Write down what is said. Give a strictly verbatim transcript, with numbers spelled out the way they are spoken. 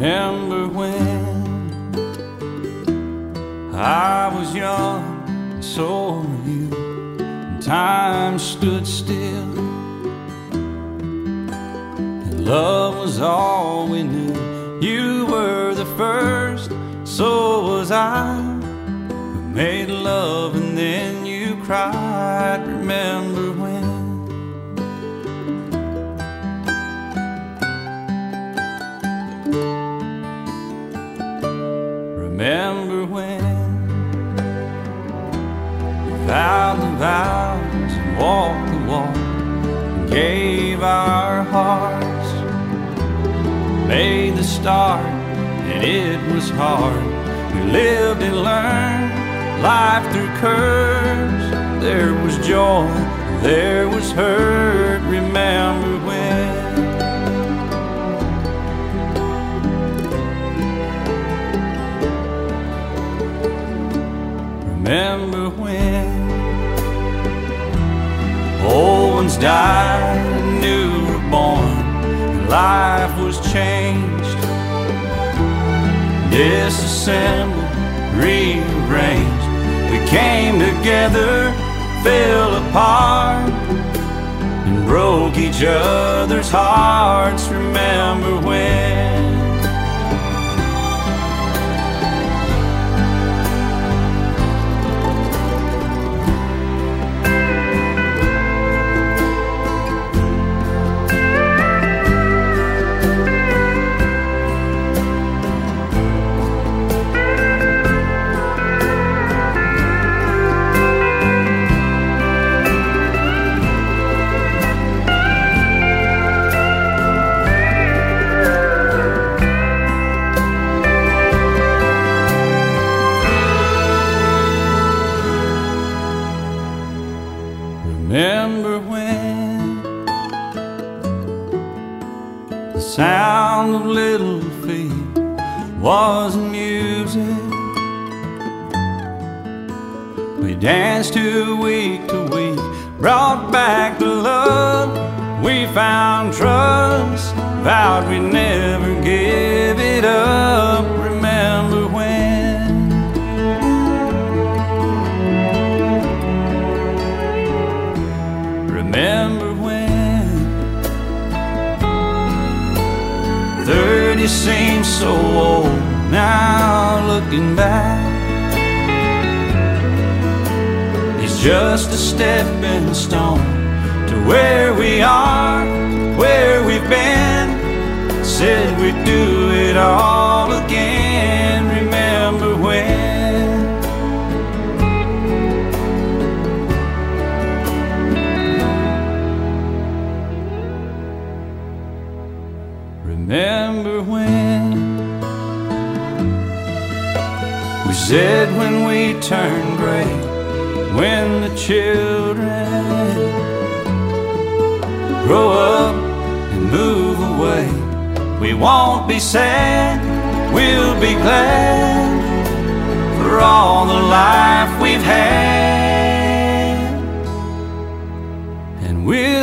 Remember when I was young, and so were you, and time stood still, and love was all we knew. You were the first, so was I, who made love and then you cried. Remember when? Remember when we vowed the vows and walked the walk and gave our hearts, made the start, and it was hard. We lived and learned life through curves. There was joy, there was hurt. Remember when? Remember when old ones died and new were born, and life was changed, disassembled, rearranged. We came together, fell apart, and broke each other's hearts. Remember when? Remember when the sound of little feet was music? We danced to week to week, brought back the love. We found trust, vowed we'd never give it up. Remember when? Remember when thirty seems so old now, looking back. It's just a stepping stone to where we are, where we've been. Said we'd do it all again. Remember when? Remember when we said when we turn gray, when the children grow up and move away, we won't be sad, we'll be glad for all the life we've had, and we'll